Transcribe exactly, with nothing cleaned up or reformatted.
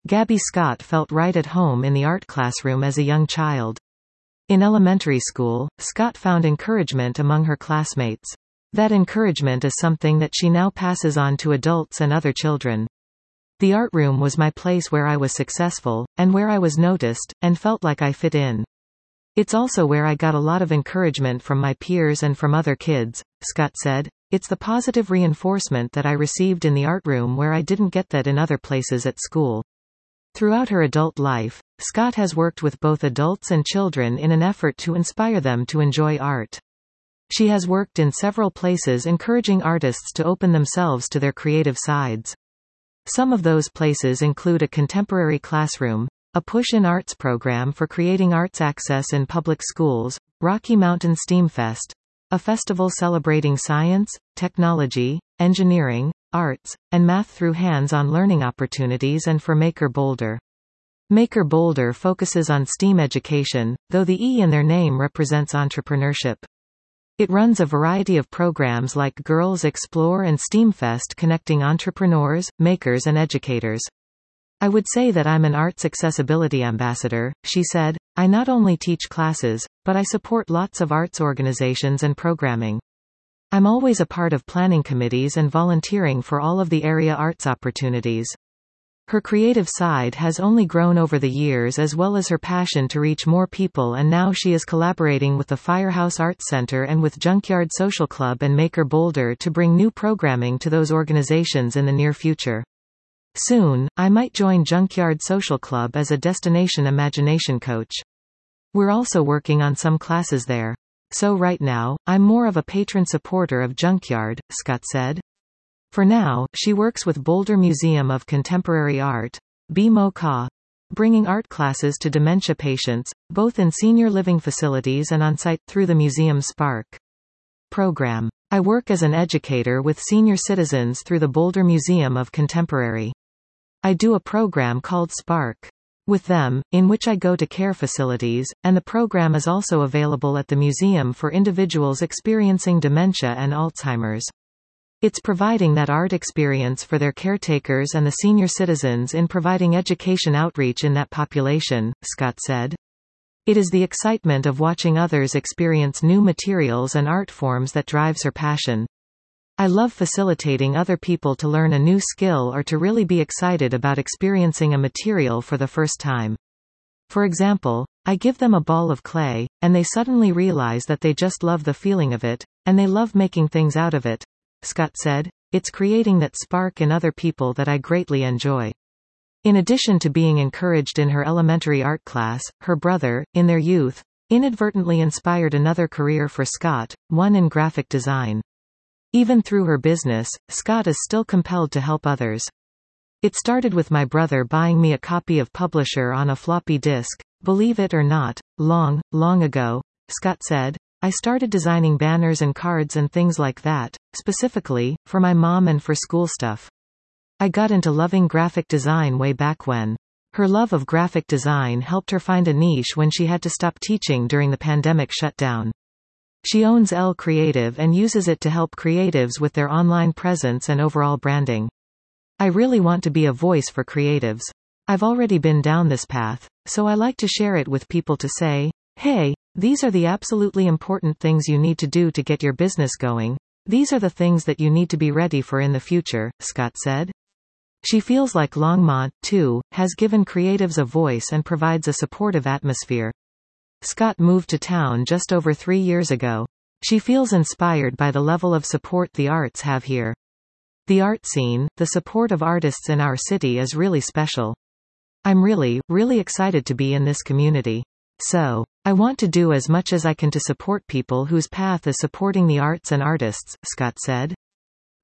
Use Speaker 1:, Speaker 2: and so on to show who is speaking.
Speaker 1: Gabby Scott felt right at home in the art classroom as a young child. In elementary school, Scott found encouragement among her classmates. That encouragement is something that she now passes on to adults and other children. The art room was my place where I was successful, and where I was noticed, and felt like I fit in. It's also where I got a lot of encouragement from my peers and from other kids, Scott said. It's the positive reinforcement that I received in the art room where I didn't get that in other places at school. Throughout her adult life, Scott has worked with both adults and children in an effort to inspire them to enjoy art. She has worked in several places encouraging artists to open themselves to their creative sides. Some of those places include a contemporary classroom, a push-in arts program for creating arts access in public schools, Rocky Mountain STEAM Fest, a festival celebrating science, technology, engineering, arts, and math through hands-on learning opportunities, and for Maker Boulder. Maker Boulder focuses on STEAM education, though the E in their name represents entrepreneurship. It runs a variety of programs like Girls Explore and STEAMfest, connecting entrepreneurs, makers and educators. I would say that I'm an arts accessibility ambassador, she said. I not only teach classes, but I support lots of arts organizations and programming. I'm always a part of planning committees and volunteering for all of the area arts opportunities. Her creative side has only grown over the years, as well as her passion to reach more people, and now she is collaborating with the Firehouse Arts Center and with Junkyard Social Club and Maker Boulder to bring new programming to those organizations in the near future. Soon, I might join Junkyard Social Club as a destination imagination coach. We're also working on some classes there. So right now, I'm more of a patron supporter of Junkyard, Scott said. For now, she works with Boulder Museum of Contemporary Art, B M O C A, bringing art classes to dementia patients, both in senior living facilities and on-site, through the museum's Spark program. I work as an educator with senior citizens through the Boulder Museum of Contemporary. I do a program called Spark with them, in which I go to care facilities, and the program is also available at the museum for individuals experiencing dementia and Alzheimer's. It's providing that art experience for their caretakers and the senior citizens in providing education outreach in that population, Scott said. It is the excitement of watching others experience new materials and art forms that drives her passion. I love facilitating other people to learn a new skill or to really be excited about experiencing a material for the first time. For example, I give them a ball of clay, and they suddenly realize that they just love the feeling of it, and they love making things out of it, Scott said. It's creating that spark in other people that I greatly enjoy. In addition to being encouraged in her elementary art class, her brother, in their youth, inadvertently inspired another career for Scott, one in graphic design. Even through her business, Scott is still compelled to help others. It started with my brother buying me a copy of Publisher on a floppy disk. Believe it or not, long, long ago, Scott said, I started designing banners and cards and things like that, specifically, for my mom and for school stuff. I got into loving graphic design way back when. Her love of graphic design helped her find a niche when she had to stop teaching during the pandemic shutdown. She owns Elle Creative and uses it to help creatives with their online presence and overall branding. I really want to be a voice for creatives. I've already been down this path, so I like to share it with people to say, hey, these are the absolutely important things you need to do to get your business going. These are the things that you need to be ready for in the future, Scott said. She feels like Longmont, too, has given creatives a voice and provides a supportive atmosphere. Scott moved to town just over three years ago. She feels inspired by the level of support the arts have here. The art scene, the support of artists in our city is really special. I'm really, really excited to be in this community. So, I want to do as much as I can to support people whose path is supporting the arts and artists, Scott said.